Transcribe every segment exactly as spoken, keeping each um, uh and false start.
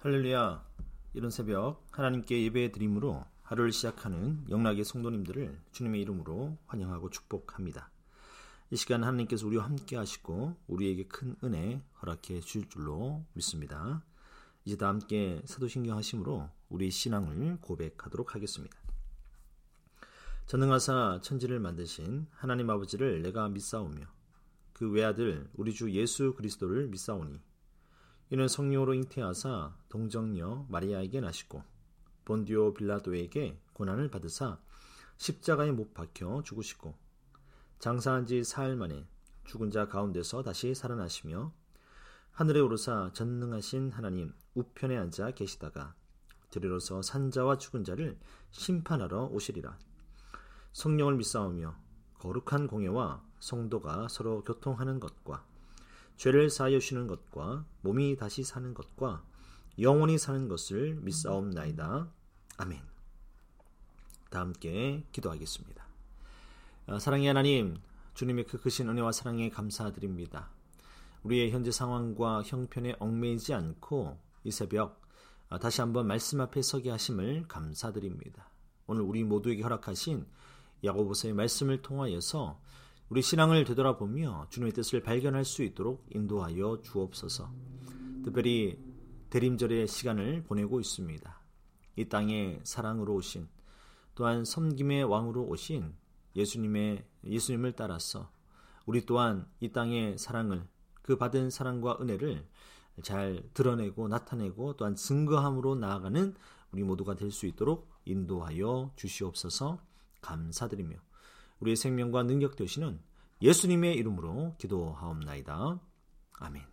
할렐루야. 이른 새벽 하나님께 예배 드림으로 하루를 시작하는 영락의 성도님들을 주님의 이름으로 환영하고 축복합니다. 이 시간 하나님께서 우리와 함께 하시고 우리에게 큰 은혜 허락해 주실 줄로 믿습니다. 이제 다 함께 사도신경 하심으로 우리 신앙을 고백하도록 하겠습니다. 전능하사 천지를 만드신 하나님 아버지를 내가 믿사오며 그 외아들 우리 주 예수 그리스도를 믿사오니 이는 성령으로 잉태하사 동정녀 마리아에게 나시고 본디오 빌라도에게 고난을 받으사 십자가에 못 박혀 죽으시고 장사한 지 사흘 만에 죽은 자 가운데서 다시 살아나시며 하늘에 오르사 전능하신 하나님 우편에 앉아 계시다가 들으러서 산자와 죽은 자를 심판하러 오시리라. 성령을 믿사오며 거룩한 공예와 성도가 서로 교통하는 것과 죄를 사하여 주시는 것과 몸이 다시 사는 것과 영원히 사는 것을 믿사옵나이다. 아멘. 다 함께 기도하겠습니다. 사랑의 하나님, 주님의 그 크신 은혜와 사랑에 감사드립니다. 우리의 현재 상황과 형편에 얽매이지 않고 이 새벽 다시 한번 말씀 앞에 서게 하심을 감사드립니다. 오늘 우리 모두에게 허락하신 야고보서의 말씀을 통하여서 우리 신앙을 되돌아보며 주님의 뜻을 발견할 수 있도록 인도하여 주옵소서. 특별히 대림절의 시간을 보내고 있습니다. 이 땅에 사랑으로 오신, 또한 섬김의 왕으로 오신 예수님의 예수님을 따라서 우리 또한 이 땅의 사랑을, 그 받은 사랑과 은혜를 잘 드러내고 나타내고 또한 증거함으로 나아가는 우리 모두가 될 수 있도록 인도하여 주시옵소서. 감사드리며 우리의 생명과 능력 되시는 예수님의 이름으로 기도하옵나이다. 아멘.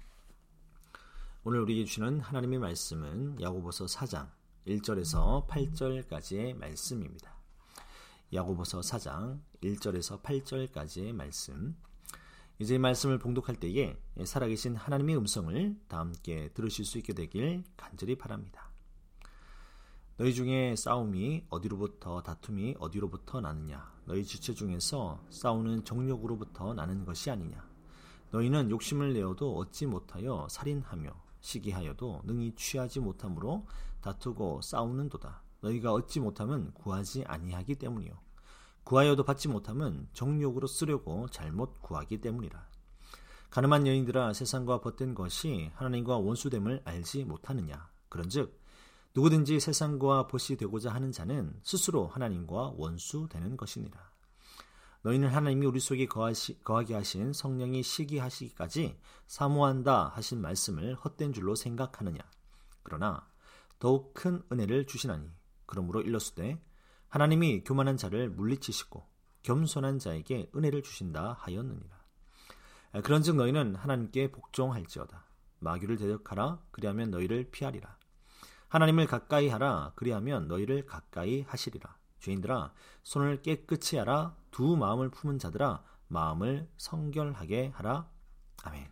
오늘 우리에게 주시는 하나님의 말씀은 야고보서 사 장 일 절에서 팔 절까지의 말씀입니다. 야고보서 사 장 일 절에서 팔 절까지의 말씀. 이제 이 말씀을 봉독할 때에 살아계신 하나님의 음성을 다 함께 들으실 수 있게 되길 간절히 바랍니다. 너희 중에 싸움이 어디로부터, 다툼이 어디로부터 나느냐? 너희 지체 중에서 싸우는 정욕으로부터 나는 것이 아니냐? 너희는 욕심을 내어도 얻지 못하여 살인하며 시기하여도 능히 취하지 못함으로 다투고 싸우는도다. 너희가 얻지 못하면 구하지 아니하기 때문이요. 구하여도 받지 못하면 정욕으로 쓰려고 잘못 구하기 때문이라. 가늠한 여인들아, 세상과 벗된 것이 하나님과 원수됨을 알지 못하느냐? 그런즉 누구든지 세상과 벗이 되고자 하는 자는 스스로 하나님과 원수되는 것이니라. 너희는 하나님이 우리 속에 거하시, 거하게 하신 성령이 시기하시기까지 사모한다 하신 말씀을 헛된 줄로 생각하느냐. 그러나 더욱 큰 은혜를 주시나니 그러므로 일러스되 하나님이 교만한 자를 물리치시고 겸손한 자에게 은혜를 주신다 하였느니라. 그런즉 너희는 하나님께 복종할지어다. 마귀를 대적하라. 그리하면 너희를 피하리라. 하나님을 가까이 하라. 그리하면 너희를 가까이 하시리라. 죄인들아, 손을 깨끗이 하라. 두 마음을 품은 자들아, 마음을 성결하게 하라. 아멘.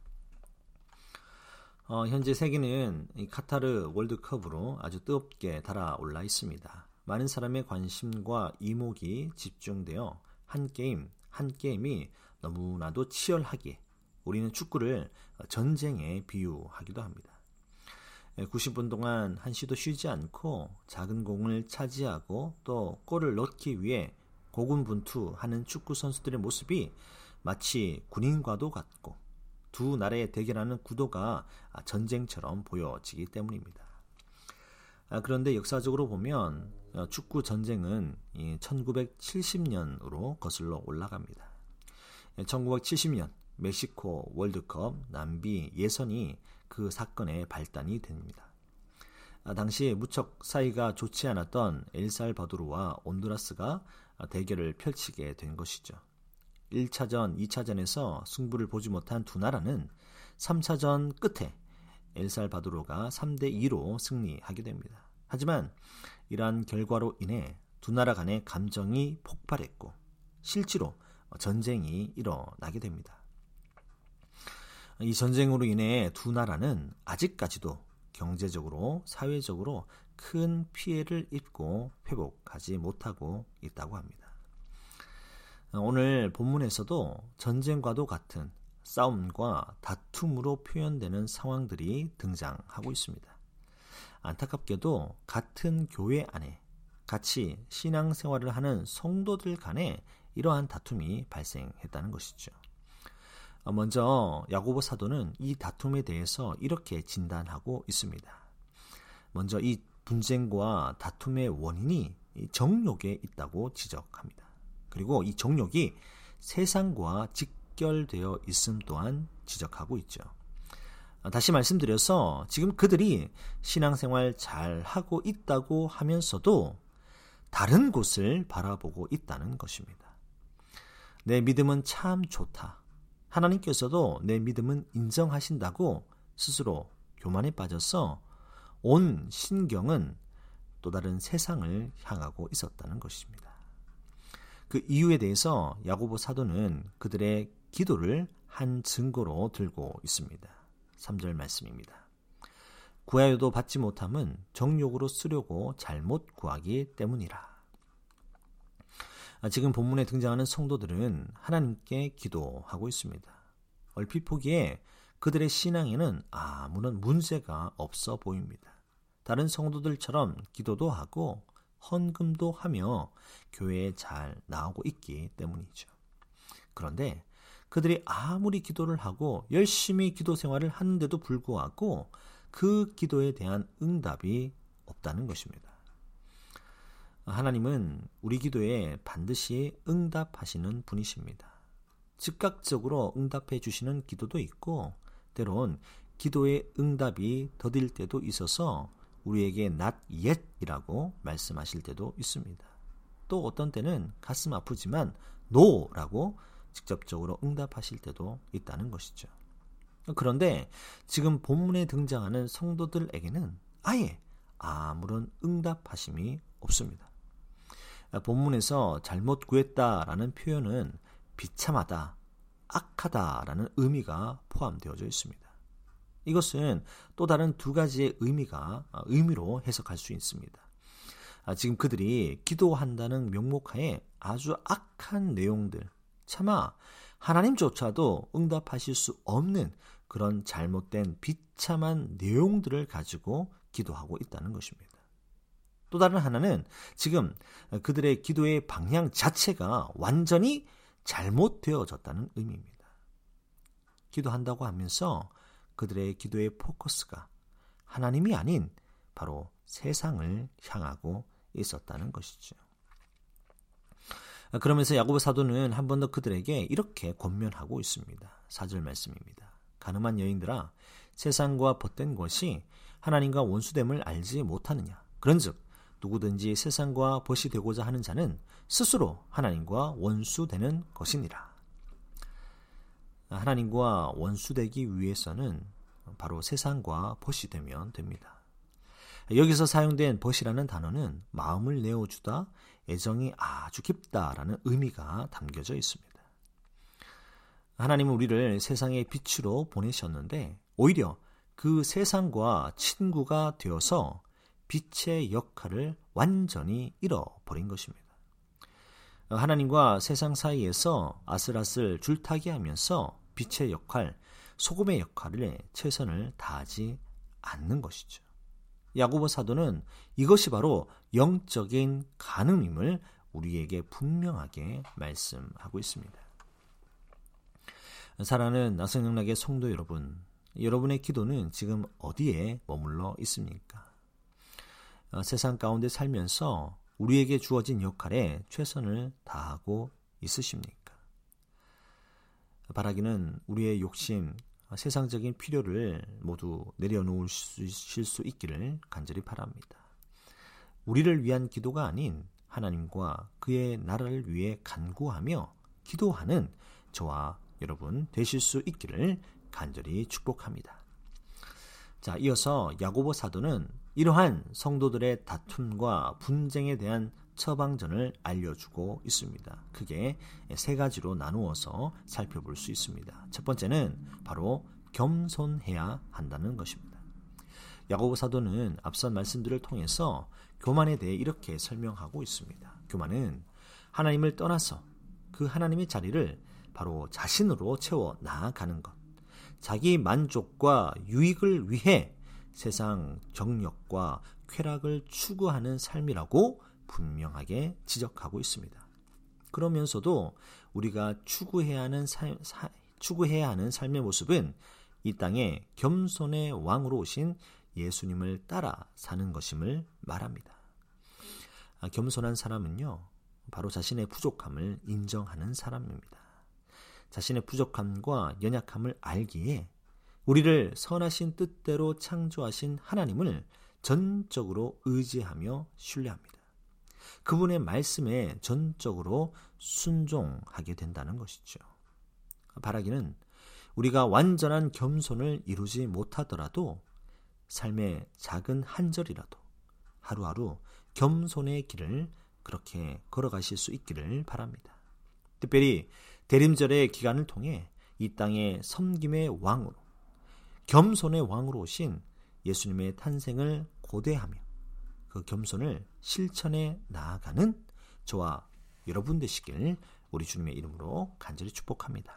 어, 현재 세계는 이 카타르 월드컵으로 아주 뜨겁게 달아올라 있습니다. 많은 사람의 관심과 이목이 집중되어 한 게임, 한 게임이 너무나도 치열하기에 우리는 축구를 전쟁에 비유하기도 합니다. 구십 분 동안 한시도 쉬지 않고 작은 공을 차지하고 또 골을 넣기 위해 고군분투하는 축구 선수들의 모습이 마치 군인과도 같고 두 나라의 대결하는 구도가 전쟁처럼 보여지기 때문입니다. 그런데 역사적으로 보면 축구 전쟁은 천구백칠십 년으로 거슬러 올라갑니다. 천구백칠십 년 멕시코 월드컵 남비 예선이 그 사건의 발단이 됩니다. 당시 무척 사이가 좋지 않았던 엘살바도르와 온두라스가 대결을 펼치게 된 것이죠. 일 차전, 이 차전에서 승부를 보지 못한 두 나라는 삼 차전 끝에 엘살바도르가 삼 대 이로 승리하게 됩니다. 하지만 이러한 결과로 인해 두 나라 간의 감정이 폭발했고 실제로 전쟁이 일어나게 됩니다. 이 전쟁으로 인해 두 나라는 아직까지도 경제적으로, 사회적으로 큰 피해를 입고 회복하지 못하고 있다고 합니다. 오늘 본문에서도 전쟁과도 같은 싸움과 다툼으로 표현되는 상황들이 등장하고 있습니다. 안타깝게도 같은 교회 안에 같이 신앙생활을 하는 성도들 간에 이러한 다툼이 발생했다는 것이죠. 먼저 야고보 사도는 이 다툼에 대해서 이렇게 진단하고 있습니다. 먼저 이 분쟁과 다툼의 원인이 정욕에 있다고 지적합니다. 그리고 이 정욕이 세상과 직결되어 있음 또한 지적하고 있죠. 다시 말씀드려서 지금 그들이 신앙생활 잘 하고 있다고 하면서도 다른 곳을 바라보고 있다는 것입니다. 내 믿음은 참 좋다. 하나님께서도 내 믿음은 인정하신다고 스스로 교만에 빠져서 온 신경은 또 다른 세상을 향하고 있었다는 것입니다. 그 이유에 대해서 야고보 사도는 그들의 기도를 한 증거로 들고 있습니다. 삼 절 말씀입니다. 구하여도 받지 못함은 정욕으로 쓰려고 잘못 구하기 때문이라. 지금 본문에 등장하는 성도들은 하나님께 기도하고 있습니다. 얼핏 보기에 그들의 신앙에는 아무런 문제가 없어 보입니다. 다른 성도들처럼 기도도 하고 헌금도 하며 교회에 잘 나오고 있기 때문이죠. 그런데 그들이 아무리 기도를 하고 열심히 기도 생활을 하는데도 불구하고 그 기도에 대한 응답이 없다는 것입니다. 하나님은 우리 기도에 반드시 응답하시는 분이십니다. 즉각적으로 응답해 주시는 기도도 있고 때론 기도의 응답이 더딜 때도 있어서 우리에게 not yet이라고 말씀하실 때도 있습니다. 또 어떤 때는 가슴 아프지만 no라고 직접적으로 응답하실 때도 있다는 것이죠. 그런데 지금 본문에 등장하는 성도들에게는 아예 아무런 응답하심이 없습니다. 본문에서 잘못 구했다라는 표현은 비참하다, 악하다라는 의미가 포함되어져 있습니다. 이것은 또 다른 두 가지의 의미가 의미로 해석할 수 있습니다. 지금 그들이 기도한다는 명목하에 아주 악한 내용들, 차마 하나님조차도 응답하실 수 없는 그런 잘못된 비참한 내용들을 가지고 기도하고 있다는 것입니다. 또 다른 하나는 지금 그들의 기도의 방향 자체가 완전히 잘못되어졌다는 의미입니다. 기도한다고 하면서 그들의 기도의 포커스가 하나님이 아닌 바로 세상을 향하고 있었다는 것이죠. 그러면서 야고보 사도는 한 번 더 그들에게 이렇게 권면하고 있습니다. 사 절 말씀입니다. 가늠한 여인들아, 세상과 벗된 것이 하나님과 원수됨을 알지 못하느냐. 그런즉 누구든지 세상과 벗이 되고자 하는 자는 스스로 하나님과 원수되는 것이니라. 하나님과 원수되기 위해서는 바로 세상과 벗이 되면 됩니다. 여기서 사용된 벗이라는 단어는 마음을 내어주다, 애정이 아주 깊다라는 의미가 담겨져 있습니다. 하나님은 우리를 세상의 빛으로 보내셨는데 오히려 그 세상과 친구가 되어서 빛의 역할을 완전히 잃어버린 것입니다. 하나님과 세상 사이에서 아슬아슬 줄타기 하면서 빛의 역할, 소금의 역할에 최선을 다하지 않는 것이죠. 야고보 사도는 이것이 바로 영적인 간음임을 우리에게 분명하게 말씀하고 있습니다. 사랑하는 나성영락의 성도 여러분, 여러분의 기도는 지금 어디에 머물러 있습니까? 세상 가운데 살면서 우리에게 주어진 역할에 최선을 다하고 있으십니까? 바라기는 우리의 욕심, 세상적인 필요를 모두 내려놓으실 수 있기를 간절히 바랍니다. 우리를 위한 기도가 아닌 하나님과 그의 나라를 위해 간구하며 기도하는 저와 여러분 되실 수 있기를 간절히 축복합니다. 자, 이어서 야고보 사도는 이러한 성도들의 다툼과 분쟁에 대한 처방전을 알려주고 있습니다. 크게 세 가지로 나누어서 살펴볼 수 있습니다. 첫 번째는 바로 겸손해야 한다는 것입니다. 야고보 사도는 앞선 말씀들을 통해서 교만에 대해 이렇게 설명하고 있습니다. 교만은 하나님을 떠나서 그 하나님의 자리를 바로 자신으로 채워 나아가는 것, 자기 만족과 유익을 위해 세상 정력과 쾌락을 추구하는 삶이라고 분명하게 지적하고 있습니다. 그러면서도 우리가 추구해야 하는 삶, 사, 추구해야 하는 삶의 모습은 이 땅에 겸손의 왕으로 오신 예수님을 따라 사는 것임을 말합니다. 아, 겸손한 사람은요, 바로 자신의 부족함을 인정하는 사람입니다. 자신의 부족함과 연약함을 알기에 우리를 선하신 뜻대로 창조하신 하나님을 전적으로 의지하며 신뢰합니다. 그분의 말씀에 전적으로 순종하게 된다는 것이죠. 바라기는 우리가 완전한 겸손을 이루지 못하더라도 삶의 작은 한 절이라도 하루하루 겸손의 길을 그렇게 걸어가실 수 있기를 바랍니다. 특별히 대림절의 기간을 통해 이 땅의 섬김의 왕으로, 겸손의 왕으로 오신 예수님의 탄생을 고대하며 그 겸손을 실천해 나아가는 저와 여러분 되시길 우리 주님의 이름으로 간절히 축복합니다.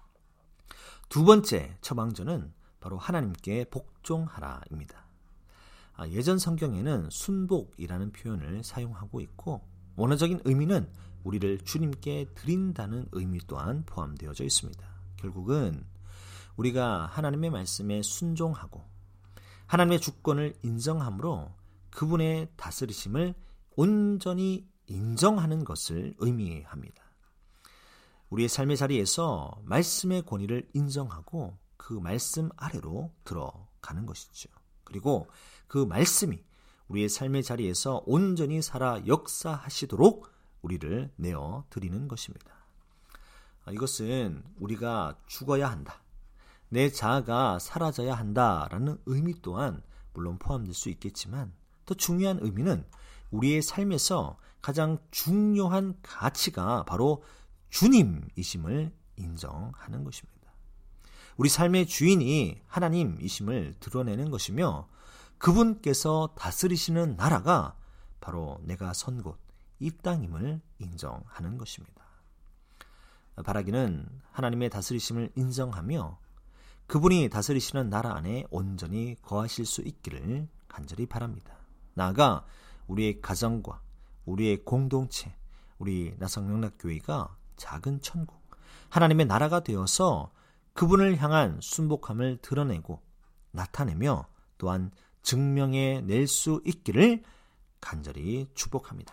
두 번째 처방전은 바로 하나님께 복종하라입니다. 예전 성경에는 순복이라는 표현을 사용하고 있고 원어적인 의미는 우리를 주님께 드린다는 의미 또한 포함되어져 있습니다. 결국은 우리가 하나님의 말씀에 순종하고 하나님의 주권을 인정함으로 그분의 다스리심을 온전히 인정하는 것을 의미합니다. 우리의 삶의 자리에서 말씀의 권위를 인정하고 그 말씀 아래로 들어가는 것이죠. 그리고 그 말씀이 우리의 삶의 자리에서 온전히 살아 역사하시도록 우리를 내어 드리는 것입니다. 이것은 우리가 죽어야 한다, 내 자아가 사라져야 한다라는 의미 또한 물론 포함될 수 있겠지만 더 중요한 의미는 우리의 삶에서 가장 중요한 가치가 바로 주님이심을 인정하는 것입니다. 우리 삶의 주인이 하나님이심을 드러내는 것이며 그분께서 다스리시는 나라가 바로 내가 선 곳 이 땅임을 인정하는 것입니다. 바라기는 하나님의 다스리심을 인정하며 그분이 다스리시는 나라 안에 온전히 거하실 수 있기를 간절히 바랍니다. 나아가 우리의 가정과 우리의 공동체, 우리 나성명락교회가 작은 천국, 하나님의 나라가 되어서 그분을 향한 순복함을 드러내고 나타내며 또한 증명해 낼 수 있기를 간절히 축복합니다.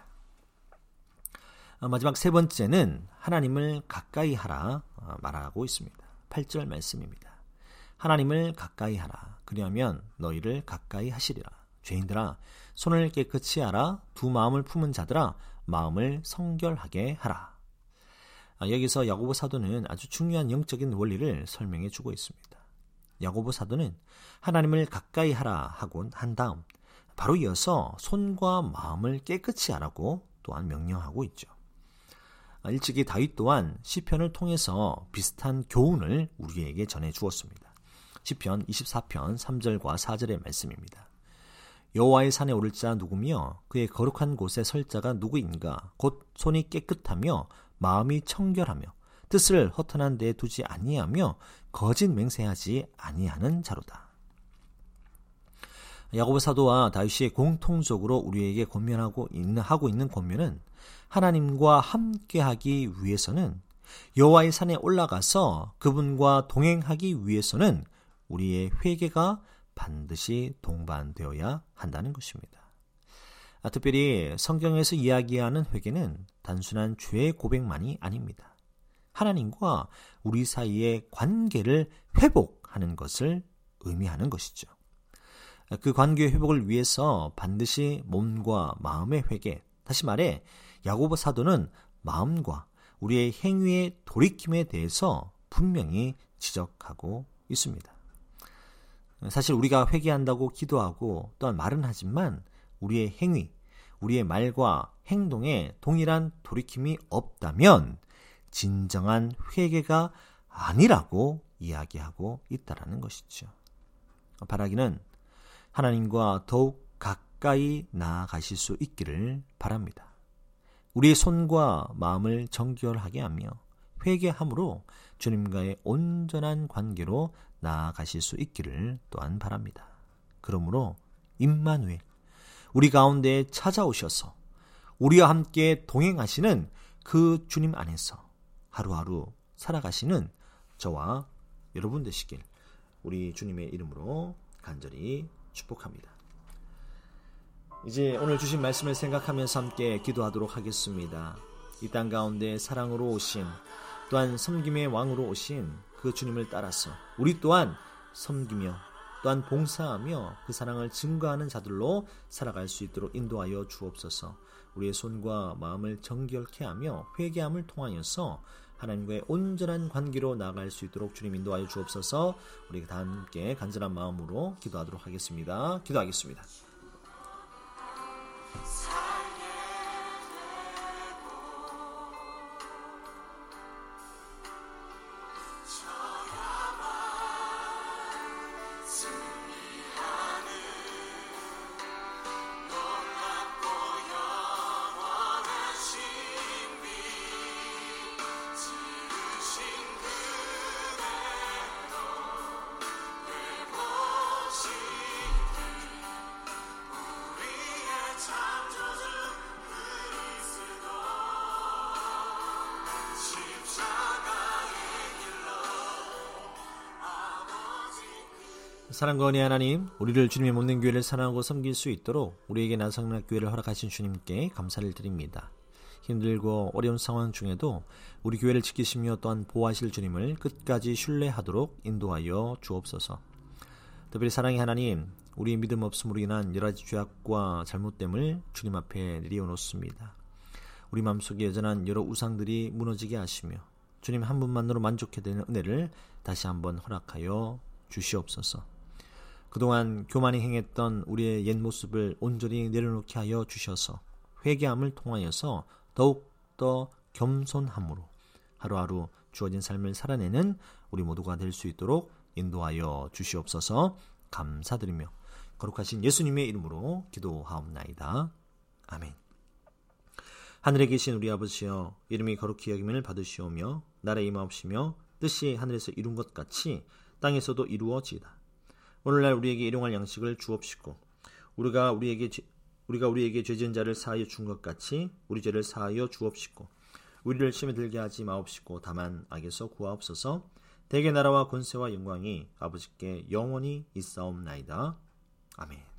마지막 세 번째는 하나님을 가까이 하라 말하고 있습니다. 팔 절 말씀입니다. 하나님을 가까이 하라. 그리하면 너희를 가까이 하시리라. 죄인들아 손을 깨끗이 하라. 두 마음을 품은 자들아 마음을 성결하게 하라. 여기서 야고보 사도는 아주 중요한 영적인 원리를 설명해 주고 있습니다. 야고보 사도는 하나님을 가까이 하라 하고 한 다음 바로 이어서 손과 마음을 깨끗이 하라고 또한 명령하고 있죠. 일찍이 다윗 또한 시편을 통해서 비슷한 교훈을 우리에게 전해 주었습니다. 시편 이십사 편 삼 절과 사 절의 말씀입니다. 여호와의 산에 오를 자 누구며 그의 거룩한 곳에 설 자가 누구인가? 곧 손이 깨끗하며 마음이 청결하며 뜻을 허탄한 데에 두지 아니하며 거짓 맹세하지 아니하는 자로다. 야고보 사도와 다윗이 공통적으로 우리에게 권면하고 있는, 하고 있는 권면은 하나님과 함께하기 위해서는 여호와의 산에 올라가서 그분과 동행하기 위해서는 우리의 회개가 반드시 동반되어야 한다는 것입니다. 아, 특별히 성경에서 이야기하는 회개는 단순한 죄의 고백만이 아닙니다. 하나님과 우리 사이의 관계를 회복하는 것을 의미하는 것이죠. 그 관계의 회복을 위해서 반드시 몸과 마음의 회개, 다시 말해 야고보 사도는 마음과 우리의 행위의 돌이킴에 대해서 분명히 지적하고 있습니다. 사실 우리가 회개한다고 기도하고 또한 말은 하지만 우리의 행위, 우리의 말과 행동에 동일한 돌이킴이 없다면 진정한 회개가 아니라고 이야기하고 있다는 것이죠. 바라기는 하나님과 더욱 가까이 나아가실 수 있기를 바랍니다. 우리의 손과 마음을 정결하게 하며 회개함으로 주님과의 온전한 관계로 나아가실 수 있기를 또한 바랍니다. 그러므로 임마누엘, 우리 가운데에 찾아오셔서 우리와 함께 동행하시는 그 주님 안에서 하루하루 살아가시는 저와 여러분 되시길 우리 주님의 이름으로 간절히 축복합니다. 이제 오늘 주신 말씀을 생각하면서 함께 기도하도록 하겠습니다. 이 땅 가운데 사랑으로 오신, 또한 섬김의 왕으로 오신 그 주님을 따라서 우리 또한 섬기며 또한 봉사하며 그 사랑을 증거하는 자들로 살아갈 수 있도록 인도하여 주옵소서. 우리의 손과 마음을 정결케 하며 회개함을 통하여서 하나님과의 온전한 관계로 나아갈 수 있도록 주님 인도하여 주옵소서. 우리가 다 함께 간절한 마음으로 기도하도록 하겠습니다. 기도하겠습니다. 사랑과 은혜 하나님, 우리를 주님의 못낸 교회를 사랑하고 섬길 수 있도록 우리에게 나성락 교회를 허락하신 주님께 감사를 드립니다. 힘들고 어려운 상황 중에도 우리 교회를 지키시며 또한 보호하실 주님을 끝까지 신뢰하도록 인도하여 주옵소서. 특별히 사랑의 하나님, 우리의 믿음 없음으로 인한 여러 가지 죄악과 잘못됨을 주님 앞에 내려놓습니다. 우리 마음속에 여전한 여러 우상들이 무너지게 하시며 주님 한 분만으로 만족해야 되는 은혜를 다시 한번 허락하여 주시옵소서. 그동안 교만히 행했던 우리의 옛 모습을 온전히 내려놓게 하여 주셔서 회개함을 통하여서 더욱더 겸손함으로 하루하루 주어진 삶을 살아내는 우리 모두가 될 수 있도록 인도하여 주시옵소서. 감사드리며 거룩하신 예수님의 이름으로 기도하옵나이다. 아멘. 하늘에 계신 우리 아버지여, 이름이 거룩히 여김을 받으시오며 나라의 임하옵시며 뜻이 하늘에서 이룬 것 같이 땅에서도 이루어지이다. 오늘날 우리에게 일용할 양식을 주옵시고 우리가 우리에게 우리가 우리에게 죄진 자를 사하여 준 것 같이 우리 죄를 사하여 주옵시고 우리를 시험에 들게 하지 마옵시고 다만 악에서 구하옵소서. 대개 나라와 권세와 영광이 아버지께 영원히 있사옵나이다. 아멘.